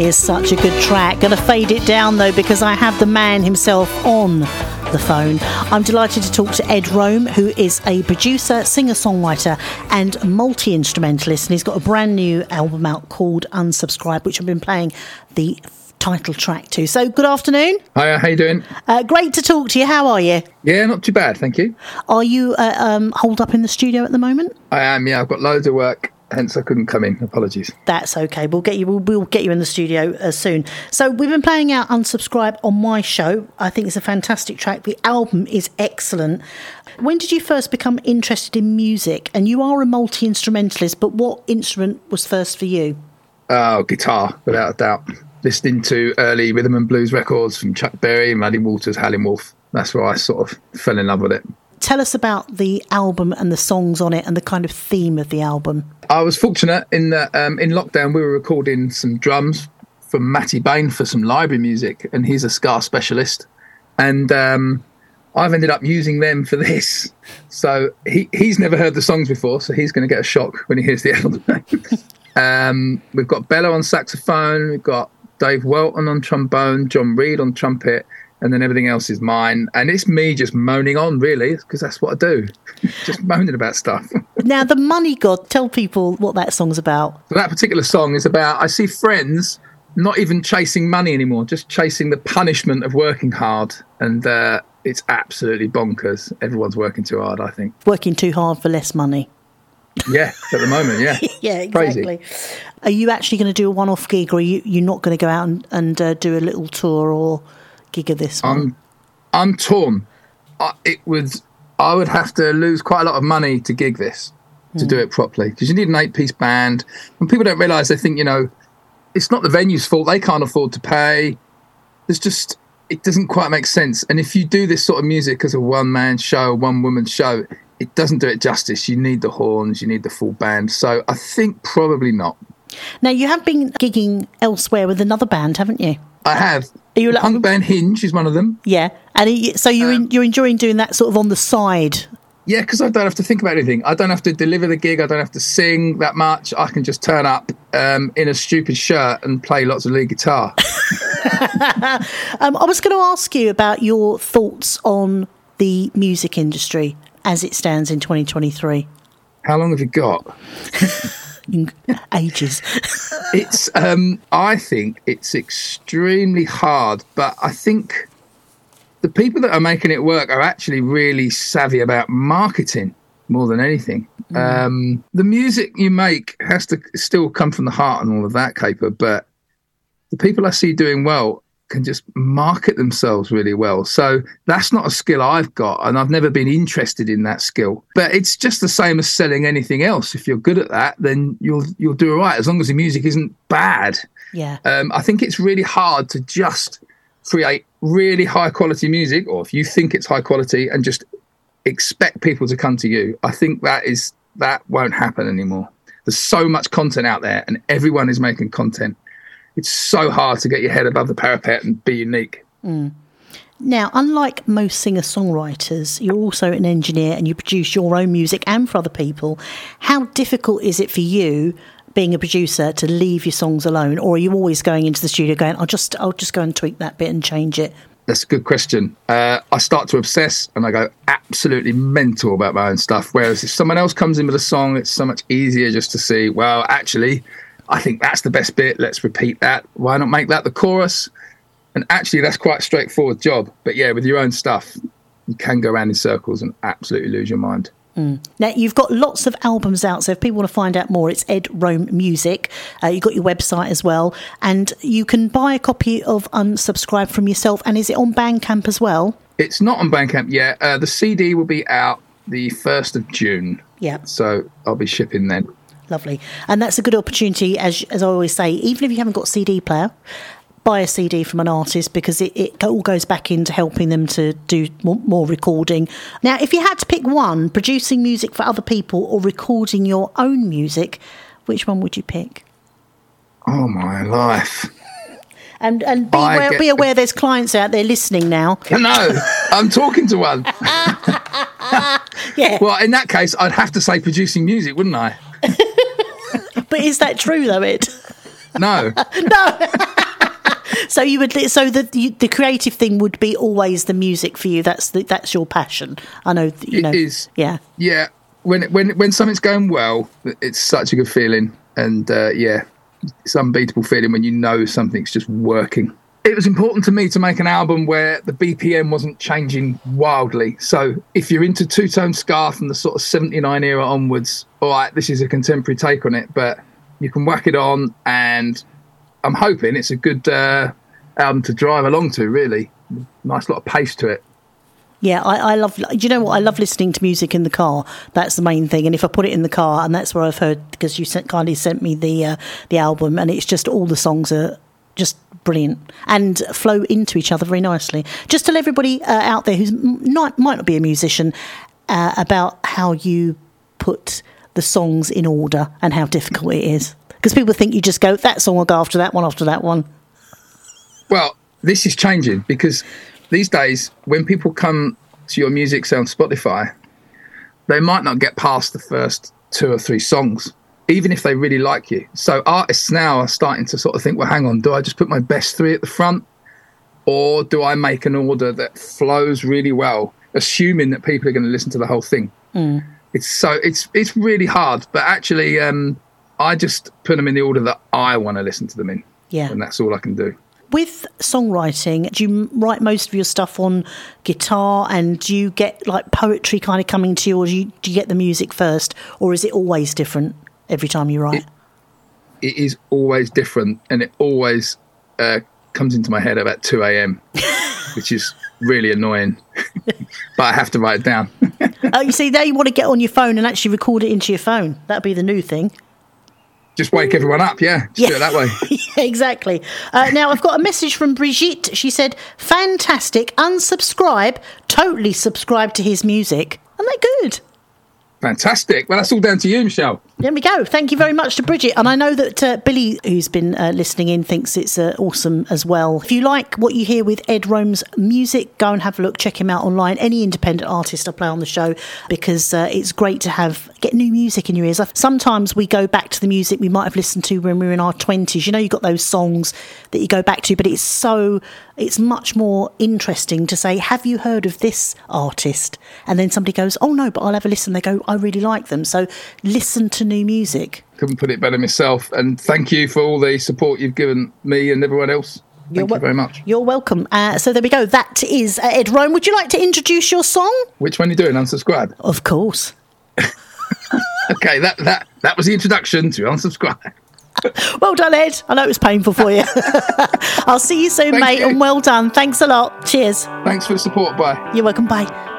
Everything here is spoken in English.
is such a good track. Gonna fade it down though because I have the man himself on the phone. I'm delighted to talk to Ed Rome, who is a producer, singer-songwriter and multi-instrumentalist, and he's got a brand new album out called Unsubscribe, which I've been playing the title track to. So good afternoon. Hiya, how you doing? Great to talk to you. How are you? Yeah, not too bad, thank you. Are you holed up in the studio at the moment? I am, yeah. I've got loads of work, hence I couldn't come in. Apologies. That's okay. We'll get you in the studio soon. So we've been playing out Unsubscribe on my show. I think it's a fantastic track. The album is excellent. When did you first become interested in music? And you are a multi-instrumentalist, but what instrument was first for you? Oh, guitar, without a doubt. Listening to early rhythm and blues records from Chuck Berry, Muddy Waters, Howlin' Wolf. That's where I sort of fell in love with it. Tell us about the album and the songs on it and the kind of theme of the album. I was fortunate in that in lockdown we were recording some drums from Matty Bain for some library music, and he's a ska specialist. And I've ended up using them for this. So he's never heard the songs before, so he's going to get a shock when he hears the album. We've got Bella on saxophone, we've got Dave Welton on trombone, John Reed on trumpet, and then everything else is mine. And it's me just moaning on, really, because that's what I do. Just moaning about stuff. Now, The Money God, tell people what that song's about. So that particular song is about, I see friends not even chasing money anymore, just chasing the punishment of working hard. And it's absolutely bonkers. Everyone's working too hard, I think. Working too hard for less money. Yeah, at the moment, yeah. Yeah, exactly. Crazy. Are you actually going to do a one-off gig, or are you not going to go out and do a little tour or gig of this one? I'm torn. I would have to lose quite a lot of money to gig this, to do it properly, because you need an 8-piece band. And people don't realise, they think, it's not the venue's fault. They can't afford to pay. It doesn't quite make sense. And if you do this sort of music as a one-man show, one-woman show, it doesn't do it justice. You need the horns, you need the full band. So I think probably not. Now, you have been gigging elsewhere with another band, haven't you? I have. Are you punk band Hinge is one of them. Yeah. And so you're enjoying doing that sort of on the side? Yeah, because I don't have to think about anything. I don't have to deliver the gig. I don't have to sing that much. I can just turn up in a stupid shirt and play lots of lead guitar. I was going to ask you about your thoughts on the music industry as it stands in 2023. How long have you got? Ages. It's I think it's extremely hard, but I think the people that are making it work are actually really savvy about marketing more than anything. The music you make has to still come from the heart and all of that caper, but the people I see doing well can just market themselves really well. So that's not a skill I've got, and I've never been interested in that skill. But it's just the same as selling anything else. If you're good at that, then you'll do all right, as long as the music isn't bad. Yeah. I think it's really hard to just create really high quality music, or if you think it's high quality, and just expect people to come to you. I think that won't happen anymore. There's so much content out there, and everyone is making content. It's so hard to get your head above the parapet and be unique. Now, unlike most singer-songwriters, you're also an engineer and you produce your own music and for other people. How difficult is it for you, being a producer, to leave your songs alone? Or are you always going into the studio going, I'll just go and tweak that bit and change it? That's a good question. I start to obsess and I go absolutely mental about my own stuff. Whereas if someone else comes in with a song, it's so much easier just to see, well, actually, I think that's the best bit. Let's repeat that. Why not make that the chorus? And actually, that's quite a straightforward job. But yeah, with your own stuff, you can go around in circles and absolutely lose your mind. Now, you've got lots of albums out, so if people want to find out more, it's Ed Rome Music. You've got your website as well, and you can buy a copy of Unsubscribe from yourself. And is it on Bandcamp as well? It's not on Bandcamp yet. The CD will be out the 1st of June. Yeah. So I'll be shipping then. Lovely. And that's a good opportunity, as I always say, even if you haven't got a CD player, buy a CD from an artist, because it all goes back into helping them to do more recording. Now, if you had to pick one, producing music for other people or recording your own music, which one would you pick? Oh, my life. And be aware there's clients out there listening now. No, I'm talking to one. Yeah. Well, in that case, I'd have to say producing music, wouldn't I? But is that true, though, Ed? No. No. So the creative thing would be always the music for you. That's your passion. I know. It is. Yeah. Yeah. When something's going well, it's such a good feeling, and it's unbeatable feeling when you know something's just working. It was important to me to make an album where the BPM wasn't changing wildly. So if you're into two-tone ska from the sort of 79 era onwards, all right, this is a contemporary take on it, but you can whack it on, and I'm hoping it's a good album to drive along to, really. Nice lot of pace to it. Yeah, I love, do you know what? I love listening to music in the car. That's the main thing. And if I put it in the car, and that's where I've heard, because you kindly sent me the album, and it's just all the songs are just brilliant and flow into each other very nicely. Just tell everybody out there who might not be a musician about how you put the songs in order and how difficult it is. Because people think you just go, that song will go after that one. Well, this is changing, because these days, when people come to your music on Spotify, they might not get past the first 2 or 3 songs, even if they really like you. So artists now are starting to sort of think, well, hang on, do I just put my best 3 at the front? Or do I make an order that flows really well, assuming that people are going to listen to the whole thing? Mm. It's really hard. But actually, I just put them in the order that I want to listen to them in. Yeah. And that's all I can do. With songwriting, do you write most of your stuff on guitar, and do you get like poetry kind of coming to you, or do you get the music first, or is it always different every time you write? It is always different, and it always comes into my head about 2 a.m, which is really annoying, but I have to write it down. Oh, you see, there you want to get on your phone and actually record it into your phone. That'd be the new thing. Just wake everyone up, do it that way. Yeah, exactly. Now, I've got a message from Brigitte. She said, fantastic, unsubscribe, totally subscribe to his music. Isn't that good? Fantastic. Well, that's all down to you, Michelle. There we go. Thank you very much to Bridget. And I know that Billy, who's been listening in, thinks it's awesome as well. If you like what you hear with Ed Rome's music, go and have a look. Check him out online. Any independent artist I play on the show, because it's great to get new music in your ears. Sometimes we go back to the music we might have listened to when we were in our 20s. You know, you've got those songs that you go back to, but it's much more interesting to say, have you heard of this artist? And then somebody goes, oh no, but I'll have a listen. They go, I really like them. So listen to new music. Couldn't put it better myself. And thank you for all the support you've given me and everyone else. Thank you very much. You're welcome. So there we go. That is Ed Rome. Would you like to introduce your song? Which one are you doing? Unsubscribe? Of course. Okay, that was the introduction to Unsubscribe. Well done, Ed. I know it was painful for you. I'll see you soon, mate, and well done. Thanks a lot. Cheers. Thanks for the support. Bye. You're welcome. Bye.